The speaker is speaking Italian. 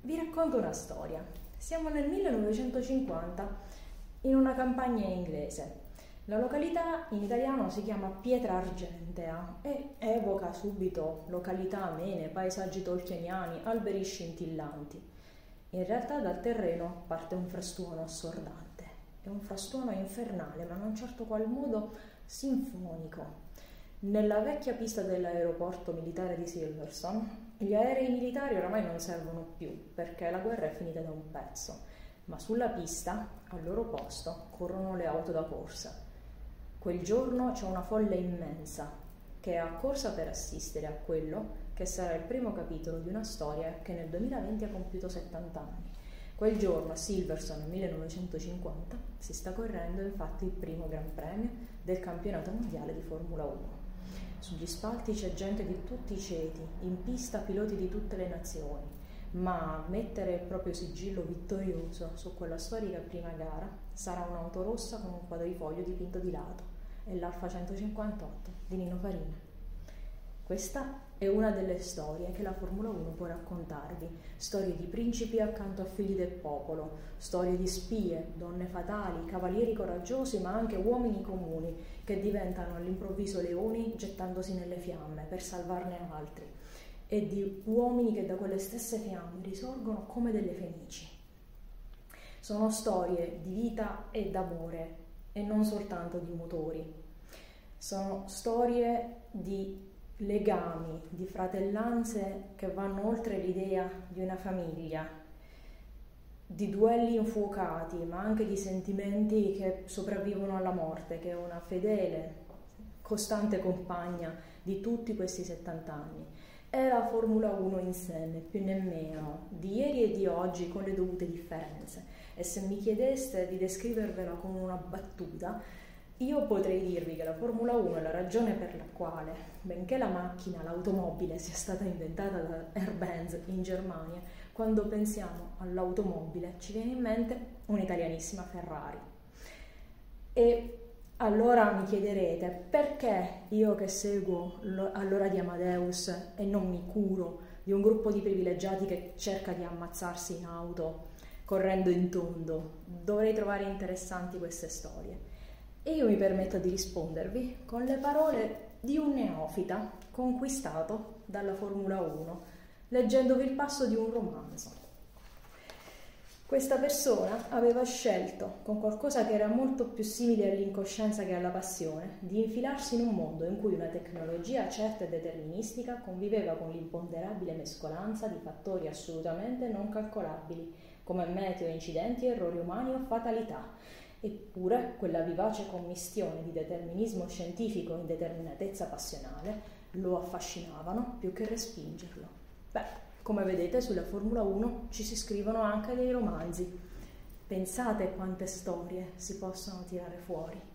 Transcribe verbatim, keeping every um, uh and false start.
Vi racconto una storia. Siamo nel millenovecentocinquanta in una campagna inglese. La località in italiano si chiama Pietra Argentea e evoca subito località amene, paesaggi tolkieniani, alberi scintillanti. In realtà dal terreno parte un frastuono assordante. È un frastuono infernale, ma in un certo qual modo sinfonico. Nella vecchia pista dell'aeroporto militare di Silverstone, gli aerei militari oramai non servono più perché la guerra è finita da un pezzo, ma sulla pista, al loro posto, corrono le auto da corsa. Quel giorno c'è una folla immensa che è accorsa per assistere a quello che sarà il primo capitolo di una storia che nel duemilaventi ha compiuto settanta anni. Quel giorno a Silverstone nel millenovecentocinquanta si sta correndo infatti il primo Gran Premio del campionato mondiale di Formula uno. Sugli spalti c'è gente di tutti i ceti, in pista piloti di tutte le nazioni, ma a mettere il proprio sigillo vittorioso su quella storica prima gara sarà un'auto rossa con un quadrifoglio dipinto di lato, è l'Alfa centocinquantotto di Nino Farina. Questa è una delle storie che la Formula uno può raccontarvi, storie di principi accanto a figli del popolo, storie di spie, donne fatali, cavalieri coraggiosi, ma anche uomini comuni che diventano all'improvviso leoni gettandosi nelle fiamme per salvarne altri, e di uomini che da quelle stesse fiamme risorgono come delle fenici. Sono storie di vita e d'amore e non soltanto di motori. Sono storie di legami, di fratellanze che vanno oltre l'idea di una famiglia, di duelli infuocati, ma anche di sentimenti che sopravvivono alla morte, che è una fedele, costante compagna di tutti questi settanta anni. È la Formula uno in sé, né più né meno, di ieri e di oggi con le dovute differenze. E se mi chiedeste di descrivervela con una battuta, io potrei dirvi che la Formula uno è la ragione per la quale, benché la macchina, l'automobile sia stata inventata da Air-Benz in Germania, quando pensiamo all'automobile ci viene in mente un'italianissima Ferrari. E allora mi chiederete, perché io che seguo all'ora di Amadeus e non mi curo di un gruppo di privilegiati che cerca di ammazzarsi in auto correndo in tondo, dovrei trovare interessanti queste storie? E io mi permetto di rispondervi con le parole di un neofita conquistato dalla Formula uno, leggendovi il passo di un romanzo. Questa persona aveva scelto, con qualcosa che era molto più simile all'incoscienza che alla passione, di infilarsi in un mondo in cui una tecnologia certa e deterministica conviveva con l'imponderabile mescolanza di fattori assolutamente non calcolabili, come meteo, incidenti, errori umani o fatalità. Eppure quella vivace commistione di determinismo scientifico e indeterminatezza passionale lo affascinavano più che respingerlo. Beh, come vedete sulla Formula uno ci si scrivono anche dei romanzi. Pensate quante storie si possono tirare fuori.